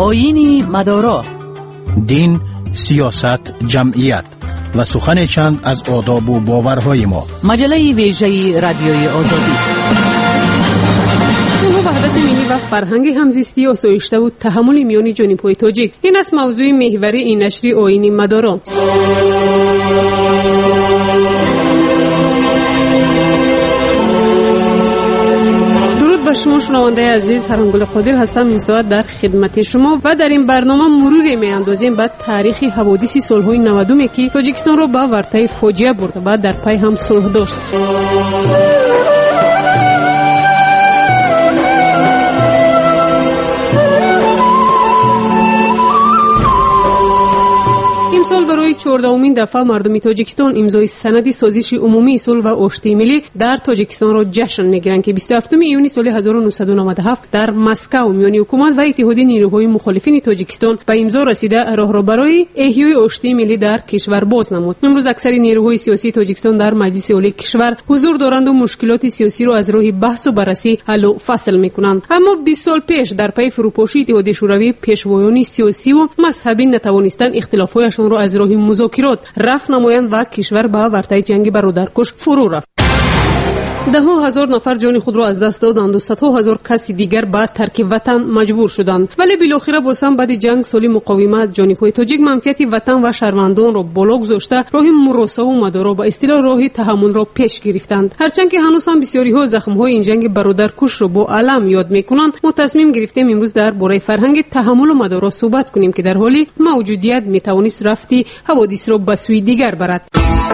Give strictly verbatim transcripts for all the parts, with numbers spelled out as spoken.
آیین مدارا، دین، سیاست، جمعیت و سخن چند از آداب و باورهای ما. مجله ویژه رادیوی آزادی. وحدت ملی و فرهنگ همزیستی آسایشته و تحمل میان جانب‌های تاجیک، این است موضوع محوری این نشر آیین مدارا. و شما شنونده عزیز، هرانگل قادر هستم. این ساعت در خدمت شما و در این برنامه مروری می‌اندازیم به تاریخ حوادث صلح‌های نودم که تاجیکستان را به ورطه فاجعه برد و در پی هم صلح داشت. امسال برای چهاردهمین دفعه مردم تاجیکستان امضای سند سازش عمومی صلح و آشتی ملی در تاجیکستان را جشن می‌گیرند که بیست و هفتم ایون سال هزار و نهصد و نود و هفت در مسکو میان حکومت و اتحاد نیروهای مخالفین تاجیکستان به امضا رسیده راه را برای احیای آشتی ملی در کشور باز نمود. امروز اکثر نیروهای سیاسی تاجیکستان در مجلس عالی کشور حضور دارند و مشکلات سیاسی را از راه بحث و بررسی حل و فصل می‌کنند. اما بیست سال پیش در پی فروپاشی اتحاد شوروی، پیشوایان سیاسی و مذهبی نتوانستند اختلاف‌هایشان را از راه مذاکرات رفع نمایند و کشور به ورطه جنگ برادرکش فرو رفت. ده ها هزار نفر جان خود را از دست دادند و صدها هزار کس دیگر به ترک وطن مجبور شدند. ولی بالاخره باز هم بعد جنگ سالی مقاومت جانب‌های تاجیک منفعت وطن و شهروندان را بالا گذاشته راه مراسا و مدارا به اصطلاح راه تحمل را پیش گرفتند. هرچند که هنوز هم بسیاری ها زخم‌های این جنگ برادرکش را با علم یاد می‌کنند، ما تصمیم گرفتیم امروز درباره فرهنگ تحمل و مدارا صحبت کنیم که در حالی موجودیت می‌توانست رفتی حوادث را به سوی دیگر برد.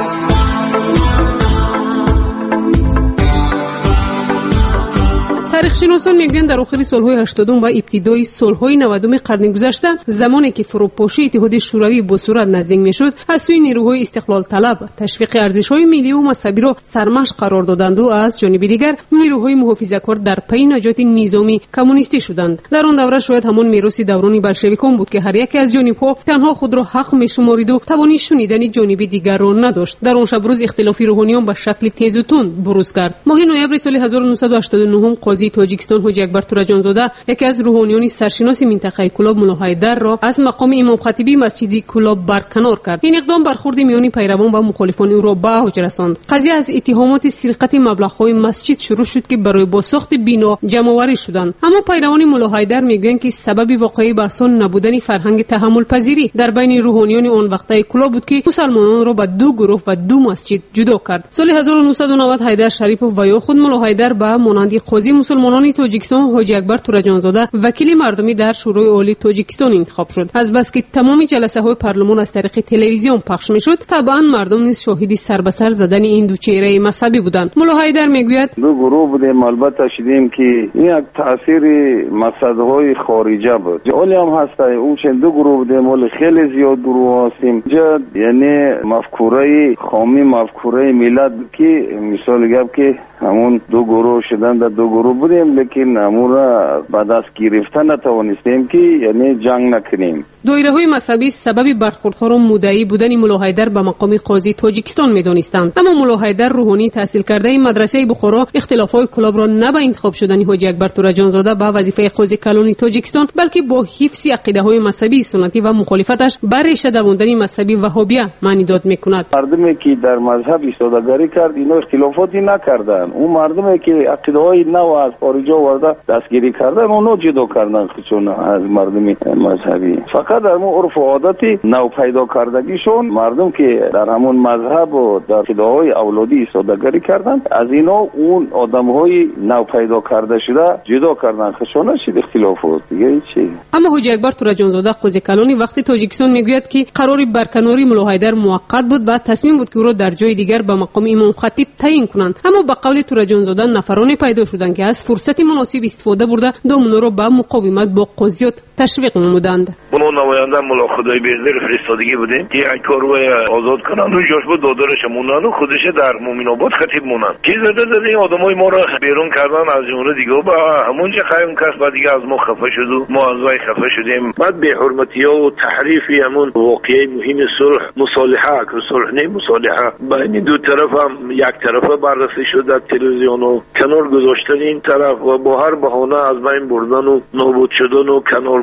تاریخ‌شناسان میگویند در آخر سال‌های هشتادم و ابتدای سال‌های نودم قرن گذشته، زمانی که فروپاشی اتحاد شوروی به صورت نزدیک می‌شد، از سوی نیروهای استقلال طلب تشویق ارزش‌های ملی و مذهبی را سرمشق قرار دادند و از جانب دیگر نیروهای محافظه‌کار در پی نجات نظامی کمونیستی شدند. در آن دوره شاید همان میراث دوران بلشویکان بود که هر یک از جانب‌ها تنها خود را حق می‌شمارید و توانی شنیدن جانب دیگر را نداشت. در آن شب روز اختلاف روحانیان به شکل تیز و تند بروز کرد. ماه نوامبر سال هزار و نهصد و هشتاد و نه قاضی تاجیکستان حاجی اکبر تورجانزاده، یکی از روحانیان سرشناس منطقه کلاب ملا حیدر را از مقام امام خطیبی مسجد کلاب برکنار کرد. این اقدام برخورد میان پیروان و مخالفان او را به اوج رساند. قضیه از اتهامات سرقت مبلغ‌های مسجد شروع شد که برای بازساخت بنا جمع‌آوری شدند. اما پیروان ملا حیدر میگویند که سبب واقعی بحث نبودن فرهنگ تحمل پذیری در بین روحانیان آن وقته کلاب بود که مسلمانان را به دو گروه و دو مسجد جدا کرد. سال هزار و نهصد و نود حیدر شریف و یا خود ملا حیدر به مانند قاضی مسلمانان تاجیکستان حاجی اکبر تورجانزاده وکیل مردمی در شورای عالی تاجیکستان انتخاب شد. از بس که تمام جلسه های پارلمان از طریق تلویزیون پخش میشد، طبعا مردم نیز شاهد سر به سر زدن این دو چهره مذهبی بودند. ملا حیدر میگوید دو گروه بودیم، البته شدیم که این یک تاثیر مذهب‌های خارجه بود. ولی هم هست اون چند دو گروه بودیم، ولی خیلی زیاد گروه هستیم. جد یعنی مفکوره خامی، مفکوره ملت که مثال گفت که همون دو گروه شدن، در دو گروه بودیم، لیکن همون را به دست گرفتن نتوانستیم که یعنی جنگ نکنیم. دایره های مذهبی سبب برخوردها را مدعی بودن ملا حیدر به مقام قاضی تاجیکستان می‌دانستند. اما ملا حیدر روحانی تحصیل کرده مدرسه بخارا اختلاف‌های کلاب را نه به انتخاب شدن حاجی اکبر تورجانزاده به وظیفه قاضی کلان تاجیکستان، بلکه با حفظ عقیده‌های مذهبی سنتی و مخالفتش بر ریشه دواندن مذهبی وهابیه معنی داد می‌کند. مردمی که در مذهب ایستادگی کرد اینا اختلافاتی نکردند. اون مردمی که عقیده‌های نو از خارج آورده دستگیری کردن، اونو جدا کردن خودشون از مردمی مذهبی. فقط در اون عرف و عادتی نو پیدا کردگیشون، مردم که در همون مذهب و در عقیده‌های اولادی ایستادگی کردن، از اینا اون آدم‌های نو پیدا کرده شده جدا کردن خودشون. شد اختلافات دیگه چی؟ اما حاجی اکبر تورجانزاده قاضی کلانی وقتی تاجیکستان میگوید که قرار برکناری ملا حیدر موقت بود و تصمیم بود که او را در جای دیگر به مقام امام خطیب تعیین کنند. اما به قول تورجانزاده نفرانی پیدا شدند که از فرصت مناسب استفاده برده دامنه را به مقاومت با قاضیات تشویق نمودند. ما نماینده ملا خدای بیرزر فرستادگی بودیم که یک کارگاه آزاد کنن و جاش بود دادرش مونن و خودش در مومن آباد خطیب مونن که زده زده این آدمای ما را بیرون کردن از جمهوری دیگه و همونجا خیلی کس بعد دیگه از ما خفه شد و ما از وای خفه شدیم. بعد به حرمتی ها و تحریفی همون واقعه مهم صلح مصالحه که صلح نه مصالحه بین دو طرف هم یک طرفه بررسی شد در تلویزیون و کنار گذاشتن این طرف و با هر بهانه از بین بردن و نابود شدن و کنار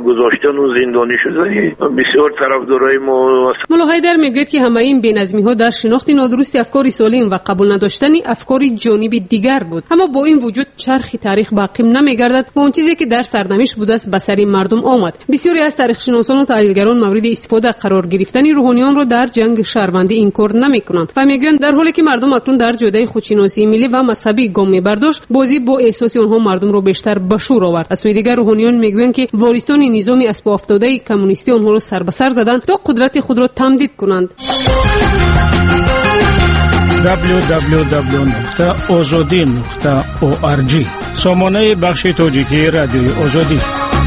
گذاشتن و زندانی شدن بسیار طرفدارای ما. ملا حیدر میگوید که همه این بی‌نظمی‌ها در شناخت نادرست افکار سالم و قبول نداشتن افکار جانب دیگر بود. اما با این وجود چرخ تاریخ باقی نمیگردد و اون چیزی که در سرنوشت بوده است به سر مردم آمد. بسیاری از تاریخ‌شناسان و تحلیلگران مورد استفاده قرار گرفتن روحانیان را در جنگ شهروندی انکار نمی‌کنند و میگویند در حالی که مردم اکنون در جدای خودشناسی ملی و مذهبی گام می‌برداشت، بازی با احساس آنها مردم را بیشتر به شور آورد. از سوی دیگر روحانیان میگویند که وارثان نظام اسب افتاده کمونیستی آنها را سر به سر دادند تا قدرت خود را تمدید کنند. دبلیو دبلیو دبلیو نقطه آزادی نقطه او آر جی سامانه بخش تاجیکی رادیوی آزادی.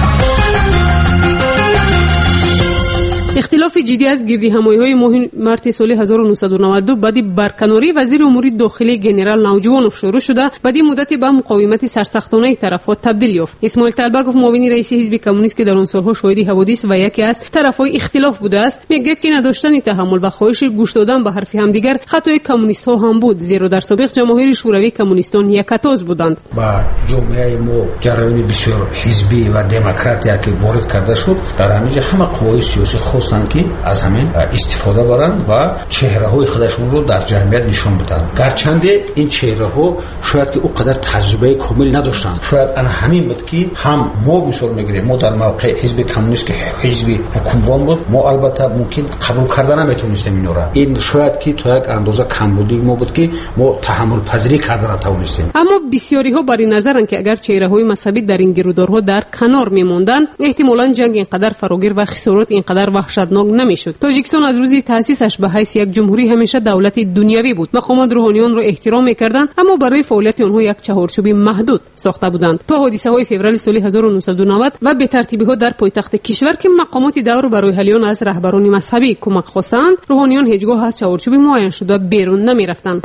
اختلاف جدی از گردی همایی‌های ماه مارس سال هزار و نهصد و نود و دو بعد برکناری وزیر امور داخلی جنرال نوجوانوف شروع شده، بعد مدتی به مقاومت سرسختانه طرف‌ها تبدیل یافت. اسماعیل طلبکوف معاون رئیس حزب کمونیست که در آن سال‌ها شاهد حوادث و یکی از طرف‌های اختلاف بوده است، میگوید که نداشتن تحمل و خواهش گوش دادن به حرف همدیگر خطای کمونیست‌ها هم بود، زیرا در سابق جماهیر شوروی کمونیستان یکتاز بودند. با جامعه ما جریان بسیار حزبی و دموکراتی که وارد کرده شد، در همینجا همه قوای سیاسی خواستند که از همین استفاده برند و چهره‌های خودشون رو در جمعیت نشون بدن. گرچنده این چهره‌ها شاید که اونقدر تجربه کامل نداشتند. شاید ان همین بود که هم ما مثال میگیریم، ما در موقع حزب کمونیست که حزب حکومران بود، ما البته ممکن قبول کردن نمیتونستیم اینا را. این شاید که تا یک اندازه کمبودی ما بود که ما تحمل پذیری کردن نتونستیم. اما بسیاری‌ها بر این نظرند که اگر چهره‌های مذهبی در این گرودارها در کنار می‌ماندند، احتمالاً جنگ اینقدر فراگیر و خسارات اینقدر وحشتناک نمیشد. تاجیکستان از روزی تأسیسش به حیث یک جمهوری همیشه دولت دنیوی بود. مقامات روحانیان را احترام می‌کردند، اما برای فعالیت آنها یک چهارچوب محدود ساخته بودند. تا حادثه‌های فوریه سال هزار و نهصد و نود و به ترتیبی‌ها در پایتخت کشور که مقامات دور برای حلیان از رهبران مذهبی کمک خواستند، روحانیان هیچگاه از چهارچوب معین شده بیرون نمی‌رفتند.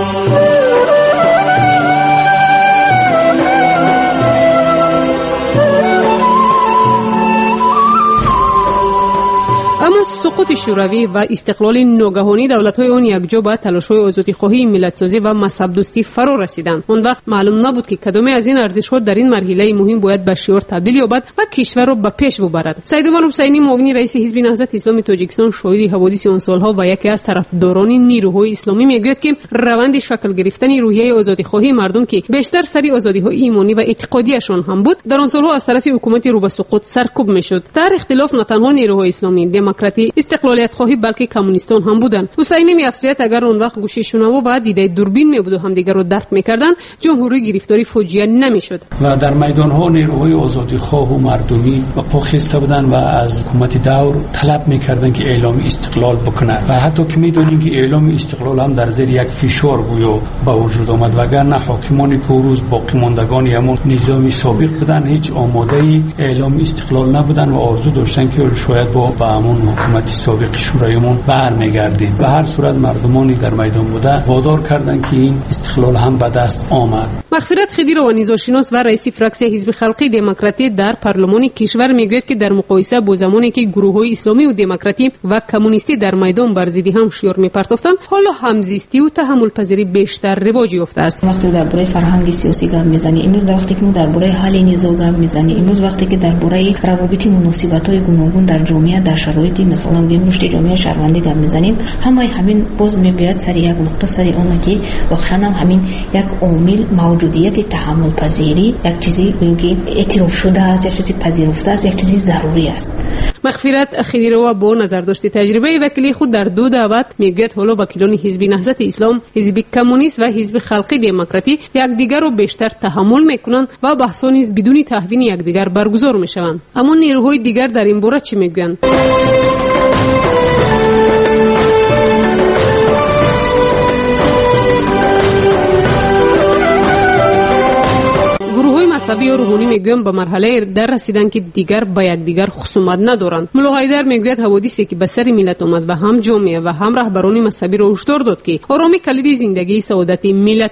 اما سقوط شوروی و استقلال ناگهانی دولت‌های آن یکجا به تلاش‌های آزادی‌خواهی، ملت‌سازی و مذهب دوستی فرا رسیدند. آن وقت معلوم نبود که کدام از این ارزش‌ها در این مرحله مهم باید به شعار تبدیل یابد و کشور را به پیش ببرد. سیدوان حسینی معاون رئیس حزب نهضت اسلامی تاجیکستان شاهد حوادث آن سال‌ها و یکی از طرفداران نیروهای اسلامی میگوید که روند شکل گرفتن روحیه آزادی‌خواهی مردم که بیشتر سری آزادی‌های ایمانی و اعتقادیشان هم بود، در آن سال‌ها از طرف حکومت رو به سقوط سرکوب می‌شد. در اختلاف نه تنها نیروهای اسلامی، دموکراتی، استقلالیت خواهی بلکه کمونیستان هم بودند. حسینی می‌افزاید اگر اون وقت گوشه شنوا بعد دیده دوربین می‌بود و هم دیگر رو درک می‌کردند، جمهوری گرفتاری فوجیه نمی‌شد. و در میدان‌ها نیروهای آزادی‌خواه و مردمی با پا خسته بودند و از حکومت دور طلب می‌کردند که اعلام استقلال بکنه و حتی که می‌دونیم که اعلام استقلال هم در زیر یک فشار گویا با وجود آمد، وگرنه حاکمانی که روز باقی ماندگان همون نظام سابق بودند هیچ آماده‌ای اعلام استقلال نبودند و آرزو داشتند که شاید با با همون حکومت سابق شورویمون برمیگردیم. به هر صورت مردمانی در میدان بوده وادار کردند که این استقلال هم به دست آمد. مغفرت خدیر و نظارشناس و رئیس فراکسیون حزب خلقی دموکراتی در پارلمان کشور میگوید که در مقایسه با زمانی که گروه‌های اسلامی و دموکراتی و کمونیستی در میدان بر ضد هم شعار می‌پرداختند، حالا همزیستی و تحمل پذیری بیشتر رواج یافته است. وقتی درباره فرهنگ سیاسی گپ می‌زنی، امروز وقتی که ما درباره حل نزاع گپ می‌زنی، امروز وقتی که درباره روابط مناسبت‌های گوناگون در جامعه در شرایط مثلا بیم رشد جامعه شهروندی گپ می‌زنیم، همه همین باز می‌بیاد سر یک نقطه سری اون که واقعا همین یک عامل موجودیت تحمل پذیری یک چیزی که اعتراف شده است، یک چیزی پذیرفته است، یک چیزی ضروری است. مغفرت خدیروا با نظر داشته تجربه وکیلی خود در دو دعوت میگوید حالا وکیلان حزب نهضت اسلام، حزب کمونیست و حزب خلقی دموکراتی یکدیگر را بیشتر تحمل میکنند و بحث‌ها نیز بدون تهوین یکدیگر برگزار میشوند. اما نیروهای دیگر در این باره چی میگویند؟ مذهبی و روحانی میگویم به مرحله در رسیدن که دیگر با یکدیگر خصومت ندارند. ملا حیدر میگوید حوادثی که به سر ملت آمد و هم جامعه و هم رهبران مذهبی را هشدار داد که آرامی کلید زندگی سعادت ملت است.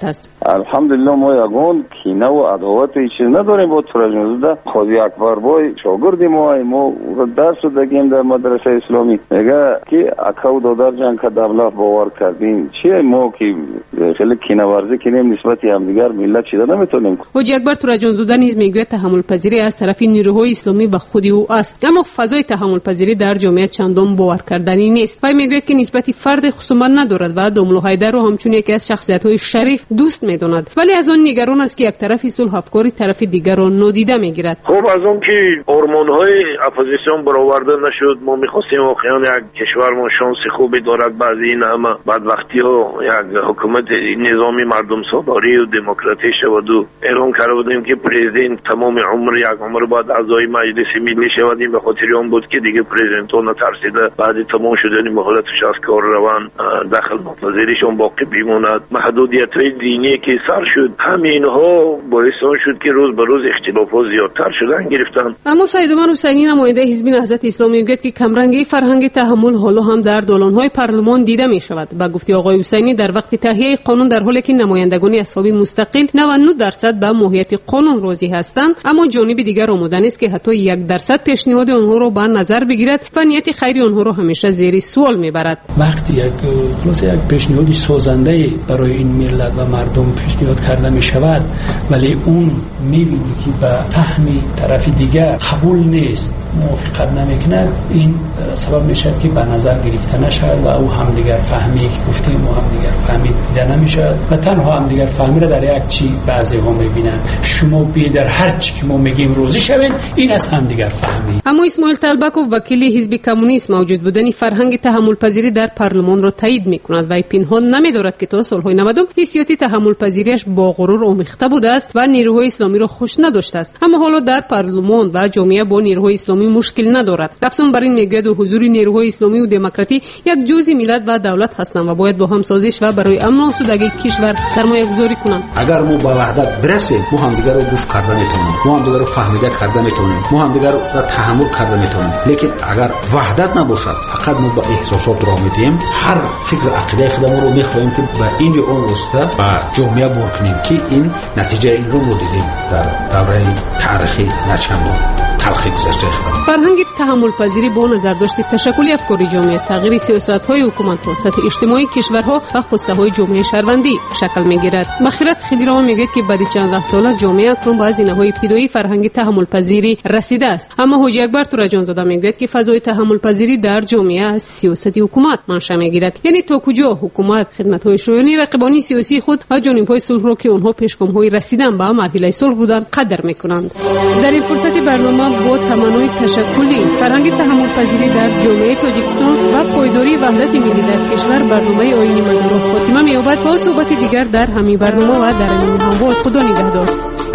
الحمدلله ما یگان کینه و عداوت چیز نداریم با تراجنزاده. خودی اکبر بای شاگرد ما ما درس دادیم در مدرسه اسلامی میگه که اکاو دادر جان که دولت باور کردیم چیه ما که خیلی کینه ورزی کنیم نسبت هم دیگر ملت چیزا نمیتونیم. حاجی اکبر تراجنزاده نیز میگه تحمل پذیری از طرف نیروهای اسلامی به خودی او است، اما فضای تحمل پذیری در جامعه چندان باور کردنی نیست. و میگه که نسبت فرد خصومت ندارد و داملو حیدر رو همچون یکی از شخصیت‌های شریف دوست میداند، ولی از آن نگران است که یک طرف صلح افکاری طرف دیگر را نادیده میگیرد. خب از اون که هورمون‌های اپوزیسیون برآورده نشد، ما می‌خواستیم واقعا یک کشور ما شانس خوبی دارد بعد این همه بدبختی‌ها یک حکومت نظامی مردم سالاری و دموکراتیک شود و اعلام کرده بودیم که پرزیدنت تمام عمر یک عمر بعد اعضای مجلس ملی شودیم. به خاطر اون بود که دیگه پرزیدنت ها نترسیده بعد تمام شدن مهلتش از کار روان داخل ناپذیریشون باقی بماند. محدودیت‌های دینی که سر شد، همینها باعث شد که روز به روز اختلافات زیادتر شدن گرفتن. اما سید عمر حسینی نماینده حزب نهضت اسلامی میگه که کمرنگی فرهنگ تحمل حالا هم در دالان‌های پارلمان دیده می‌شود. با گفته آقای حسینی در وقت تهیه قانون در حالی که نمایندگان اصحاب مستقل نود و نه درصد به ماهیت قانون راضی هستند، اما جانب دیگر آماده است که حتی یک درصد پیشنهاد آنها را به نظر بگیرد و نیت خیری آنها را همیشه زیر سوال میبرد. وقتی یک خلاص یک پیشنهاد سازنده برای این ملت و مردم پیشنهاد کرده می شود ولی اون میبینی که به فهم طرف دیگر قبول نیست، موافقت نمیکنه، این سبب میشه که به نظر گرفته نشود و او هم دیگر فهمی که گفتیم و هم دیگر فهمید دیده نمیشود و تنها هم دیگر فهمی را در یک چی بعضی ها میبینن شما بی در هر چی که ما میگیم روزی شوین، این از هم دیگر فهمی. اما اسماعیل طلبکوف وکیل حزب کمونیست موجود بودن فرهنگ تحمل پذیری در پارلمان را تایید میکند و پنهان نمیدارد که تا سالهای نود حسیات تحمل پذیریش با غرور آمیخته بوده است و نیروهای اسلامی را خوش نداشته است، اما حالا در پارلمان و جامعه با نیروهای اسلامی مشکل ندارد. افزون بر این میگوید حضور نیروهای اسلامی و دموکراتی یک جزء ملت و دولت هستند و باید با هم سازش و برای امن و آسودگی کشور سرمایه گذاری کنند. اگر ما با وحدت برسیم ما هم دیگر رو گوش کرده میتونیم، ما هم دیگر رو فهمیده کرده میتونیم، ما هم دیگر رو تحمل کرده میتونیم. لیکن اگر وحدت نباشد فقط ما با احساسات را میدیم، هر فکر عقیده خودمون رو میخوایم که به این یا اون واسطه با جامعه بر کنیم که این نتیجه این رو ما دیدیم در دوره تاریخی نچندان تلخی گذشته. فرهنگ تحمل پذیری با نظر داشت تشکل افکار جامعه، تغییر سیاست‌های حکومت و سطح اجتماعی کشورها و خواسته‌های جامعه شهروندی شکل می‌گیرد. مخیرت خلیرا میگه که بعد چند سال جامعه اکنون با زینه‌های ابتدایی فرهنگ تحمل پذیری رسیده است، اما حاجی اکبر تراجنزاده میگه که فضای تحمل پذیری در جامعه از سیاست حکومت منشأ می‌گیرد، یعنی تا کجا حکومت خدمت‌های شورای رقیبانی سیاسی خود و جانب‌های صلح را که آنها پیشگام‌های رسیدن به مرحله صلح بودند قدر می‌کنند. در این فرصت برنامه با تمنای تشکلی فرهنگ تحمل پذیری در جامعه تاجیکستان و پایداری وحدت ملی در کشور برنامه آیین مدارا خاتمه می‌یابد. تا صحبت دیگر در همین برنامه و در این هموار خدا نگهدار.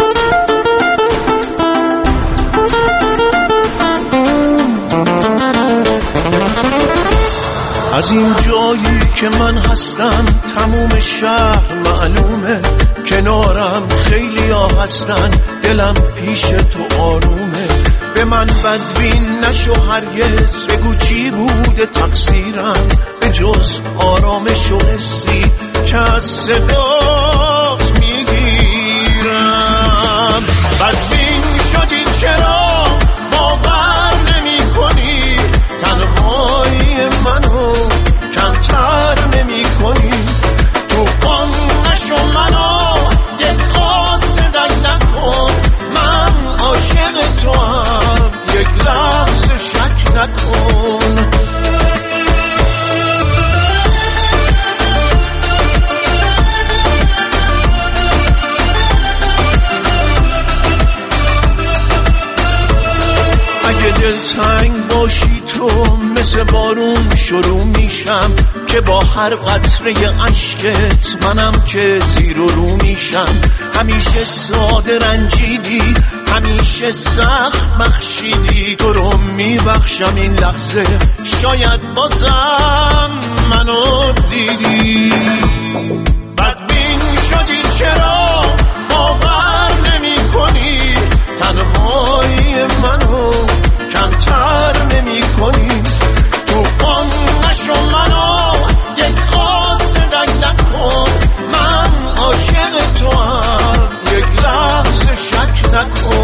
از این جایی که من هستم تموم شهر معلومه، کنارم خیلی ها هستن، دلم پیش تو آرومه. به من بدبین نشو هرگز، بگو چی بوده تقصیرم به جز آرامش و حسی که از صداست میگیرم. بدبین شدی چرا باور نمی کنی، تنهایی منو کمتر نمی کنی. تو قم نشو منو یک قاصدک نکن، من عاشق تو هم یک لحظه شک نکن. اگه دلتنگ باشی تو مثل بارون شروع میشم، که با هر قطره اشکت منم که زیر و رو میشم. همیشه ساده رنجیدی، همیشه سخت بخشیدی، تو رو میبخشم این لحظه شاید بازم منو دیدی. بدبین شدی چرا باور نمی کنی، تنهایی منو کمتر نمی کنی. تو قم نشو منو یک قاصدک نکن، من عاشق تو نکن